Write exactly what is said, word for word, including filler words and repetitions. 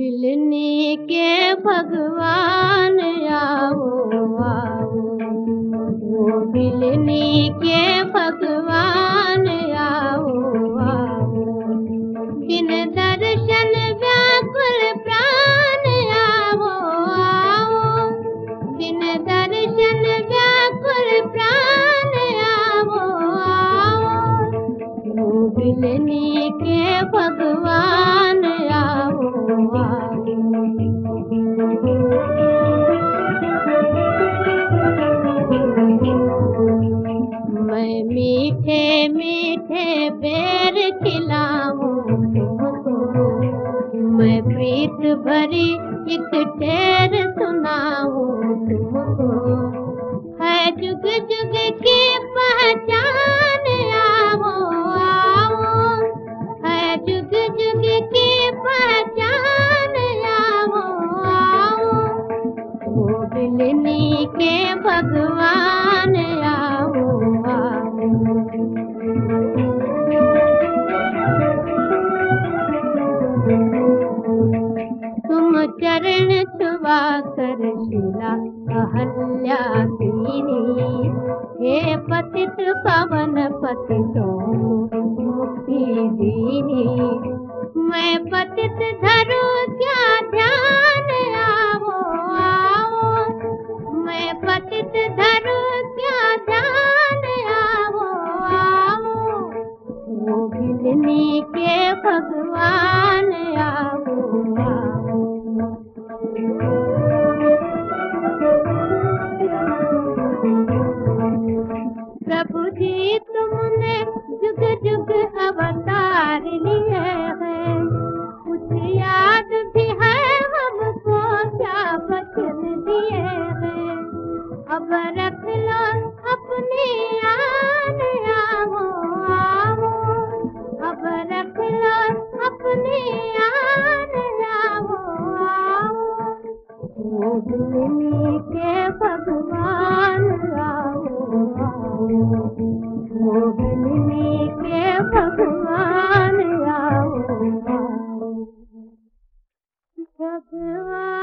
मिलने के भगवान आओ आओ, वो मिलने के भगवान आओ आओ, बिन दर्शन व्याकुल प्राण आओ आओ, बिन दर्शन व्याकुल प्राण आओ आओ, वो मिलने के भगवान आओ आओ। मैं मीठे मीठे बेर खिलाऊं तुमको, मैं प्रीत भरी एक शेर सुनाऊं तुमको, है जुग जुग की पहचान आओ आओ, है जुग जुग की पहचान आओ आओ, वो मिलने के भगवान आओ आओ। तुम चरण छुआ कर शिला अहल्या दीनी, हे पतित पावन पतितों मुक्ति दीनी, मैं पतित धरूं क्या ध्यान आओ आओ, मैं पतित धरूं क्या ध्यान आओ आओ, वो मिलने के भगवान आओ आओ। प्रभु जी तुमने जुग जुग अवतार लिए हैं, कुछ याद भी है हमको क्या वचन दिए हैं, अब रख लो अपनी आन आओ आओ, अब रख लो अपनी आन आओ आओ, वो मिलने के भगवान आओ आओ, वो मिलने के भगवान आओ आओ। भगवान